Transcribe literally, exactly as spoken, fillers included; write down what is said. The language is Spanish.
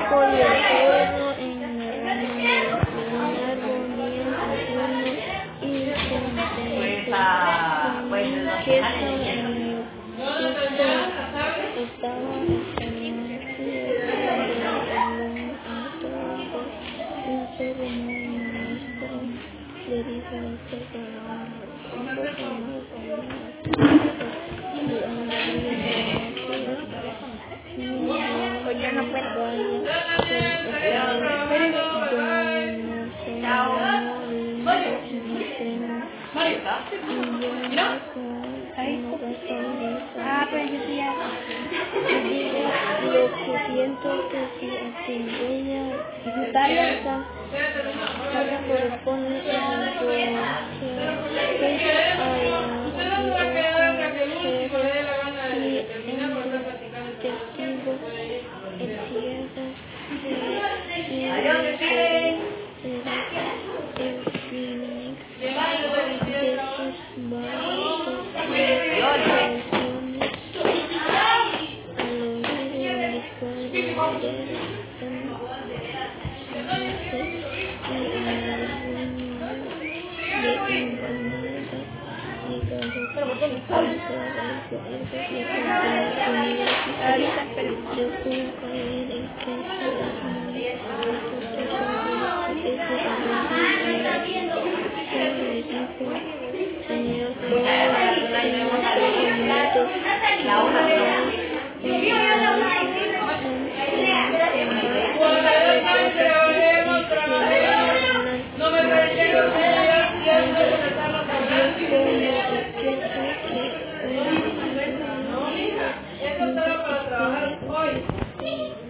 por el fuego en la rama del árbol, bien ayuno y contento, con inquieta en el justo estaba excelencia del entorno, un ceremonio nuestro, le dijo este faraón, un poco más y alegría de Pues yo no puedo. Ah, pues yo sí ya. Y dile lo que siento que si a tu bella casa, casa corresponde a la y en los testigos el ciego el Phoenix de sus brazos y expresiones al oído el fuego de entonces y a la reunión de incomoda y gallo que se cansa del poder de la yo puedo creer en que se las mujeres Señor, no